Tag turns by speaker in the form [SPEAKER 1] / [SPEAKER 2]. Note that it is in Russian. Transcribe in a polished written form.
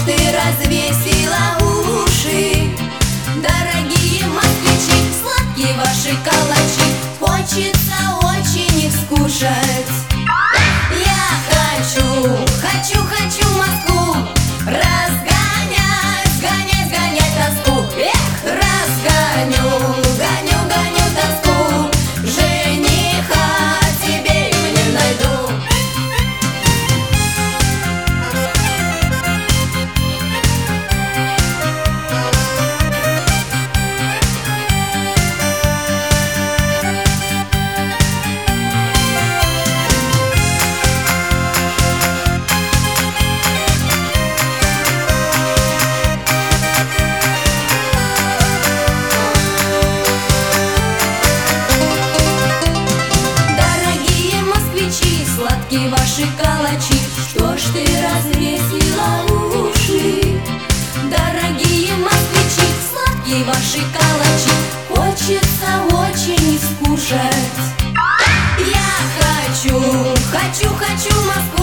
[SPEAKER 1] ты развесила уши? Дорогие москвичи, сладкие ваши калачи, хочется очень их скушать. Я хочу Москву разгонять, гонять тоску. Эх, разгоню тоску, жениха тебе и мне найду. Сладкие ваши калачи, что ж ты развесила уши? Дорогие москвичи, сладкие ваши калачи, хочется очень скушать. Я хочу Москву